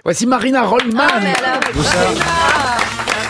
Voici Marina Rollman. Ah, mais alors, Où ça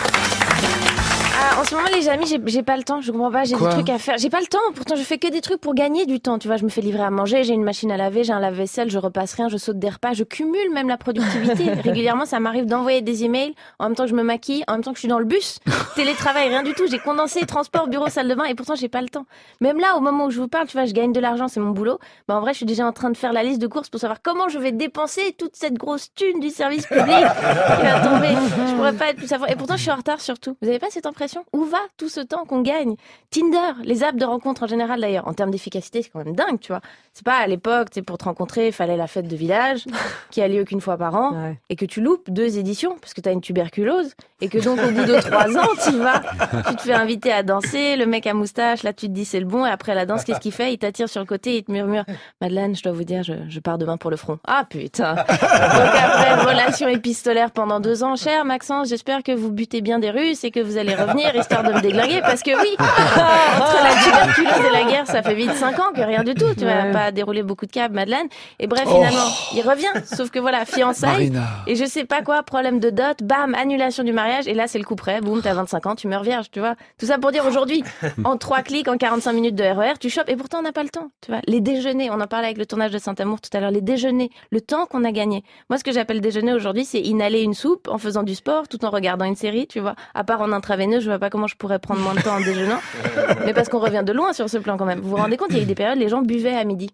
en ce moment, les amis, j'ai pas le temps. Je comprends pas. J'ai des Quoi trucs à faire. J'ai pas le temps. Pourtant, je fais que des trucs pour gagner du temps. Tu vois, je me fais livrer à manger. J'ai une machine à laver. J'ai un lave-vaisselle. Je repasse rien. Je saute des repas. Je cumule même la productivité. Régulièrement, ça m'arrive d'envoyer des emails en même temps que je me maquille, en même temps que je suis dans le bus. Télétravail, rien du tout. J'ai condensé transport, bureau, salle de bain. Et pourtant, j'ai pas le temps. Même là, au moment où je vous parle, tu vois, je gagne de l'argent. C'est mon boulot. Bah, en vrai, je suis déjà en train de faire la liste de courses pour savoir comment je vais dépenser toute cette grosse thune du service public qui va tomber. Je pourrais pas être plus à fond. Et pourtant, je suis en retard surtout. Vous avez pas cette impression? Où va tout ce temps qu'on gagne? Tinder, les apps de rencontre en général d'ailleurs, en termes d'efficacité, c'est quand même dingue, tu vois. C'est pas à l'époque, tu sais, pour te rencontrer, il fallait la fête de village, qui a lieu qu'une fois par an, et que tu loupes 2 éditions, parce que t'as une tuberculose, et que donc au bout de 3 ans, tu te fais inviter à danser, le mec à moustache, là tu te dis c'est le bon, et après la danse, qu'est-ce qu'il fait? Il t'attire sur le côté, il te murmure, Madeleine, je dois vous dire, je pars demain pour le front. Ah putain. Donc après, relation épistolaire pendant 2 ans, cher Maxence, j'espère que vous butez bien des Russes et que vous allez revenir, histoire de me déglinguer, parce que oui, entre la tuberculose et la guerre, ça fait vite 5 ans que rien du tout. Tu vas pas dérouler beaucoup de câbles, Madeleine. Et bref, finalement, il revient. Sauf que voilà, fiançailles. Marina. Et je sais pas quoi, problème de dot, bam, annulation du mariage. Et là, c'est le coup près. Boum, t'as 25 ans, tu meurs vierge, tu vois. Tout ça pour dire aujourd'hui, en 3 clics, en 45 minutes de RER, tu chopes. Et pourtant, on n'a pas le temps. Tu vois, les déjeuners, on en parlait avec le tournage de Saint-Amour tout à l'heure, les déjeuners, le temps qu'on a gagné. Moi, ce que j'appelle déjeuner aujourd'hui, c'est inhaler une soupe en faisant du sport, tout en regardant une série, tu vois. À part en intraveineux, je vois pas comment je pourrais prendre moins de temps en déjeunant. Mais parce qu'on revient de loin sur ce plan quand même. Vous vous rendez compte, il y a eu des périodes, les gens buvaient à midi.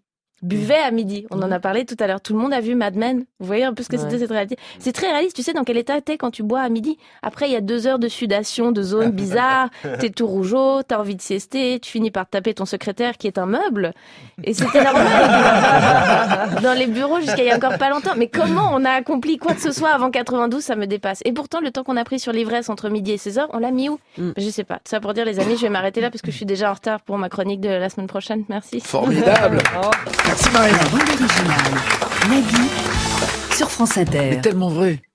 On en a parlé tout à l'heure. Tout le monde a vu Mad Men. Vous voyez un peu ce que c'était cette réalité. C'est très réaliste. Tu sais dans quel état t'es quand tu bois à midi. Après, il y a 2 heures de sudation, de zones bizarres. T'es tout rougeau, t'as envie de siester. Tu finis par taper ton secrétaire qui est un meuble. Et c'était normal. Dans les bureaux jusqu'à il y a encore pas longtemps. Mais comment on a accompli quoi que ce soit avant 92, ça me dépasse. Et pourtant, le temps qu'on a pris sur l'ivresse entre midi et 16h, on l'a mis où? Je sais pas. Tout ça pour dire, les amis, je vais m'arrêter là parce que je suis déjà en retard pour ma chronique de la semaine prochaine. Merci. Formidable. Merci Marina. Bande originale. Nagui sur France Inter. C'est tellement vrai.